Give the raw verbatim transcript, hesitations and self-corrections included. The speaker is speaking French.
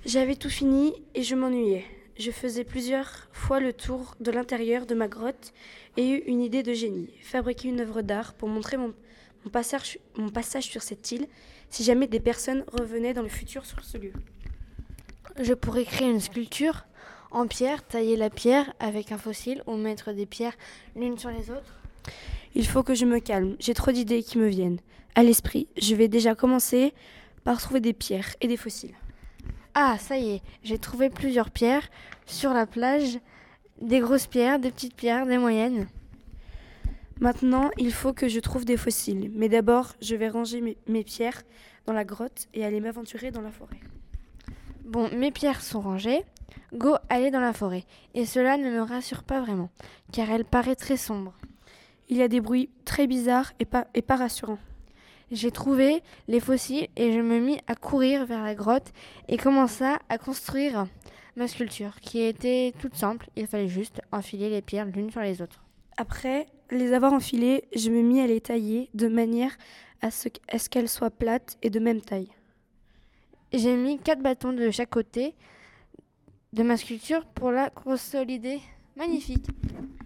J'avais tout fini et je m'ennuyais. Je faisais plusieurs fois le tour de l'intérieur de ma grotte et eus une idée de génie, fabriquer une œuvre d'art pour montrer mon, mon, passage, mon passage sur cette île si jamais des personnes revenaient dans le futur sur ce lieu. Je pourrais créer une sculpture en pierre, tailler la pierre avec un fossile ou mettre des pierres l'une sur les autres. Il faut que je me calme, j'ai trop d'idées qui me viennent à l'esprit. Je vais déjà commencer par trouver des pierres et des fossiles. Ah, ça y est, j'ai trouvé plusieurs pierres sur la plage, des grosses pierres, des petites pierres, des moyennes. Maintenant, il faut que je trouve des fossiles, mais d'abord, je vais ranger mes, mes pierres dans la grotte et aller m'aventurer dans la forêt. Bon, mes pierres sont rangées. Go, aller dans la forêt. Et cela ne me rassure pas vraiment, car elle paraît très sombre. Il y a des bruits très bizarres et pas, et pas rassurants. J'ai trouvé les fossiles et je me mis à courir vers la grotte et commença à construire ma sculpture, qui était toute simple. Il fallait juste enfiler les pierres l'une sur les autres. Après les avoir enfilées, je me mis à les tailler de manière à ce, à ce qu'elles soient plates et de même taille. J'ai mis quatre bâtons de chaque côté de ma sculpture pour la consolider. Magnifique!